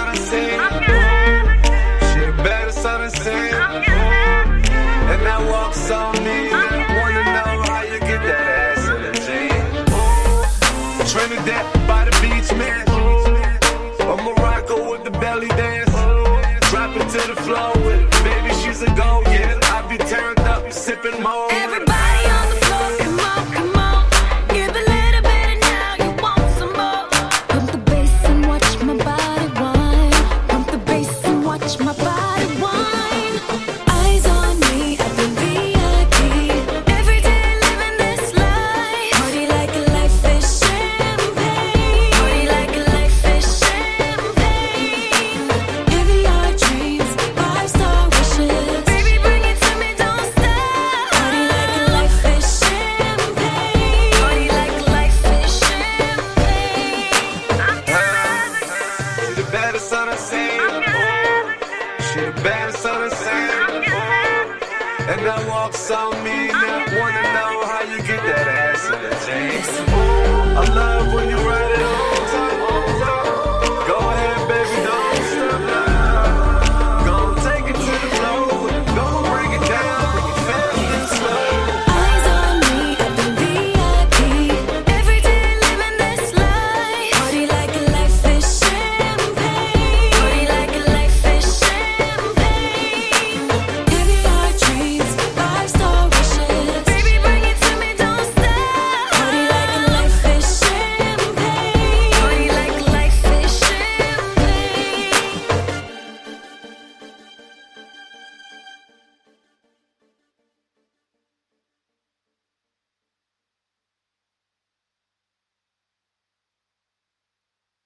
I done seen. She the baddest I done seen. And that walks on me. Wanna know how you get that ass in the jeans. Trinidad by the beach, man. Or Morocco with the belly dance. Drop it to the floor with it. Baby, she's a go, yeah. I be turned up, sipping more. Everybody on the floor, come on, come on. Give a little bit and now you want some more. Pump the bass and watch my body whine. Pump the bass and watch my body whine. Eyes on me at the VIP. Every day living this life. Party like a life is champagne. Party like a life is champagne. Caviar dreams, 5-star wishes. Baby, bring it to me, don't stop. Party like a life is champagne. Party like life is champagne. She the baddest I done seen. She the baddest I done seen. And that walks on me. Now wanna know how you get that ass in the jeans. I love when you ride it on.